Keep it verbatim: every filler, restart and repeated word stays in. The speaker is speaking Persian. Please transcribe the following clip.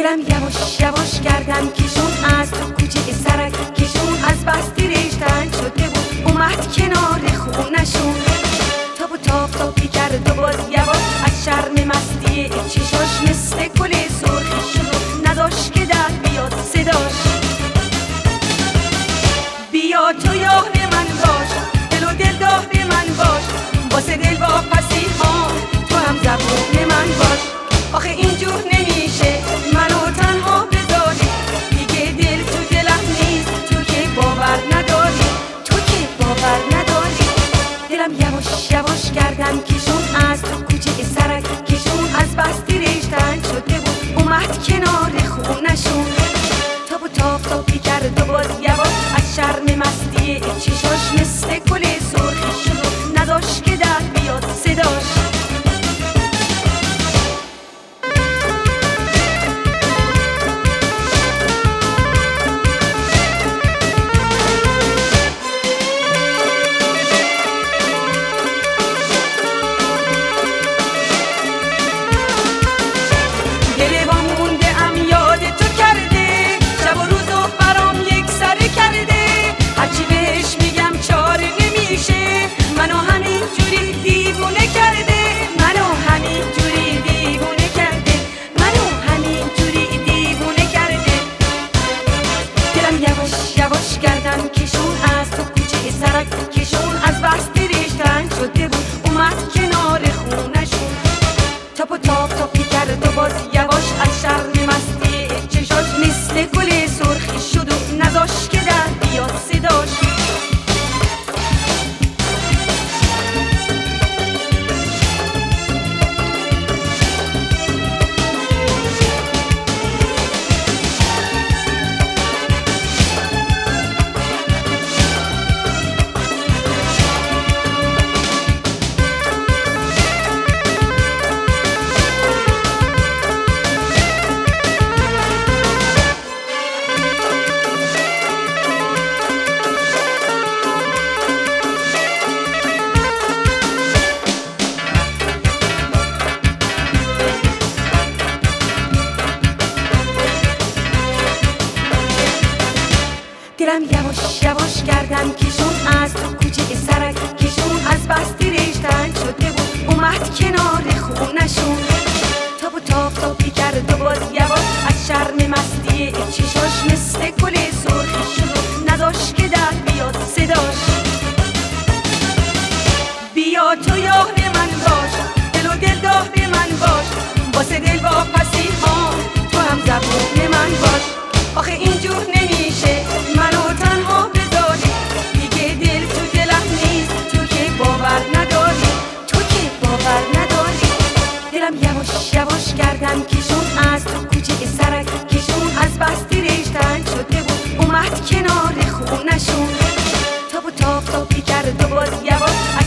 دلم یواش یواش گردن کشون از تو کوچه سرک کشون از بستی ریشتن شده بود اومد کنار خونشون تاب و تاب تابی کرد و باز یواش از شرم مستی چشاش مثل گل سرخی شد و نذاش که در بیاد صداش بیا تو یار من باش دل و دل دار من باش واسه دل واپسی ها تو هم زبون من باش آخه اینجور نمیشه منو تنها بذاری دیگه دل تو دلم نیست تو که باور نداری تو که باور نداری دلم یواش یواش گردن کشون از تو کوچه سرک کشون از بستی ریشتن شده بود اومد کنار خونشون تاب و تاب تابی کرد و باز یواش از شرم مستی چشاش مثل گل سرخی شد و نذاش که در بیاد صداش کشون از بستی ریشتن شده بود اومد کنار خونشون تاب و تاب تابی کرد و باز یواش از شرم مستی چشاش مثل گل سرخی شد و نذاش که در بیاد صداش دلم یواش یواش گردن کشون از تو کوچه سرک کشون از بستی ریشتن شده بود اومد کنار خونشون تاب و تاب تابی کرد و باز یواش از شرم مستی چشاش مثل گل سرخی شد و نذاش که در بیاد صداش بیا تو یار من باش دل و دل دار من باش واسه دل واپسی ها تو هم زبون من باش آخه اینجور نمیشه منو تنها بذاری دیگه دل تو دلم نیست تو که باور نداری تو که باور نداری دلم یواش یواش گردن کشون از تو کوچه سرک کشون از بستی ریشتن شده بود اومد کنار خونشون تاب و تاب تابی کرد و باز یواش